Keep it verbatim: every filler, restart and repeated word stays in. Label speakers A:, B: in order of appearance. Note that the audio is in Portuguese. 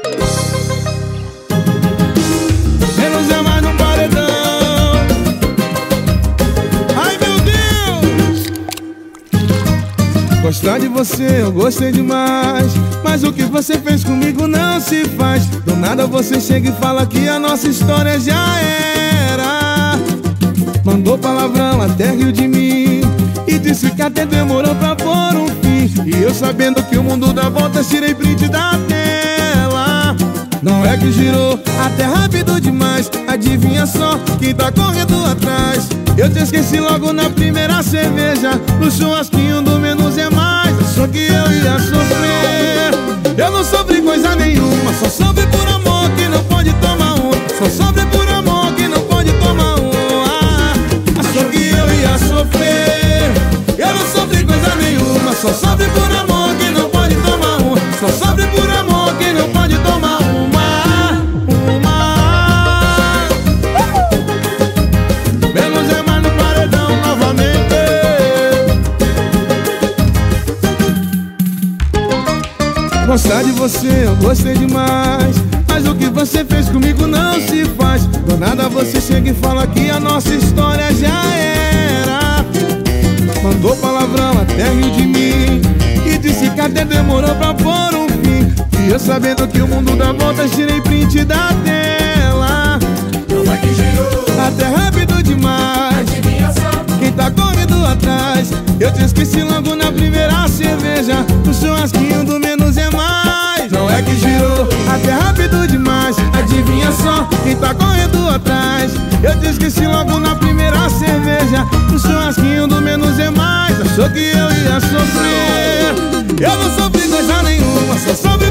A: Menos é mais num paredão. Ai meu Deus! Gostar de você eu gostei demais, mas o que você fez comigo não se faz. Do nada você chega e fala que a nossa história já era. Mandou palavrão até riu de mim e disse que até demorou pra pôr um fim. E eu sabendo que o mundo dá voltas, tirei print da tela. Não é que girou até rápido demais. Adivinha só quem tá correndo atrás. Eu te esqueci logo na primeira cerveja, no churrasquinho do menos é mais. Achou que eu ia sofrer. Eu não sofri coisa nenhuma, só sofri por amor que não pode tomar um. Só sofri por amor que não pode tomar um. Achou que eu ia sofrer. Eu não sofri coisa nenhuma, só sofre por amor que não pode tomar um. Só sofre por amor que não pode tomar uma. Uma uh! Menos é mais no paredão novamente. Gostar de você eu gostei demais, mas o que você fez comigo não se faz. Do nada você chega e fala que a nossa história já era. Mandou palavrão até riu de mim e disse que até demorou pra pôr um fim. E eu sabendo que o mundo dá voltas, tirei print da tela.
B: Não é que girou
A: até rápido demais.
B: Adivinha só
A: Quem tá correndo atrás. Eu te esqueci logo na primeira cerveja, no churrasquinho do menos é mais. Não é que girou até rápido demais. Adivinha só quem tá correndo atrás. Eu te esqueci logo na primeira cerveja, no churrasquinho do menos é mais. Achou que eu ia sofrer. Eu não sofri coisa nenhuma, só sofri